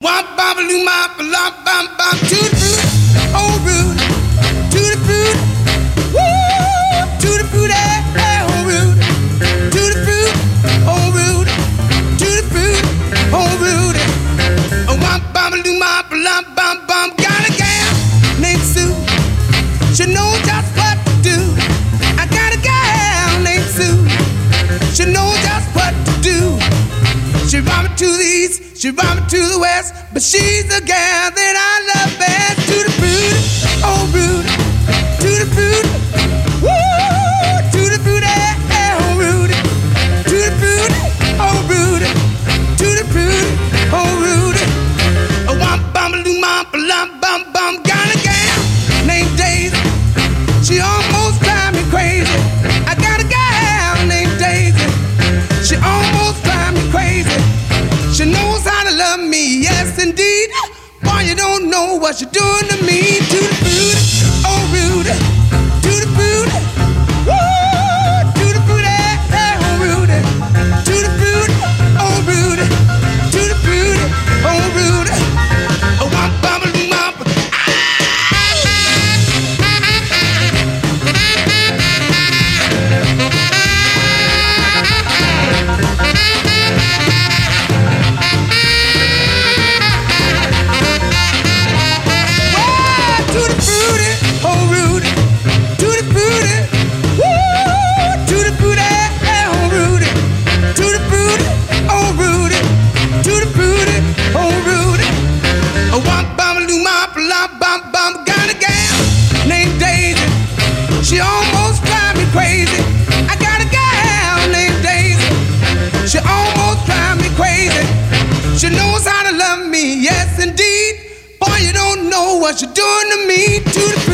Womp bam loo mop lop bam bam to the fruit, oh rude, to the fruit, woo, to the fruit, oh rude, to the fruit, oh rude, to the fruit, oh rude. Womp bam loo mop lop bam bam. Got a gal named Sue, she knows just what to do. I got a gal named Sue, she knows just what to do. She brought me to the east, she brought me to the west, but she's the gal that I love best. To the fruit, oh rude, to the fruit, woo, to the fruit, oh rude, to the fruit, oh rude, to the fruit, oh rude. A womp bum loo mop lump bum bum. Got a gal named Daisy, she almost drive me crazy. I got a gal named Daisy, she almost drive me crazy. She knows how to love me, yes indeed. Boy, you don't know what you're doing to me. To the fruit, oh rude, to the fruit, woo, to the fruit, oh rude, to the fruit, oh rude, to the fruit, oh rude. Oh, womp bum loo mop. To the fruity, oh rude, to the fruity, woo, to the fruity, oh rude, to the fruity, oh rude, to the fruity, oh rude. A womp bum loo mop lop bum bum. Got a gal named Daisy, she almost drive me crazy. I got a gal named Daisy, she almost drive me crazy. She knows how to love me, yes indeed. Boy, you don't know what you're doing to me. To the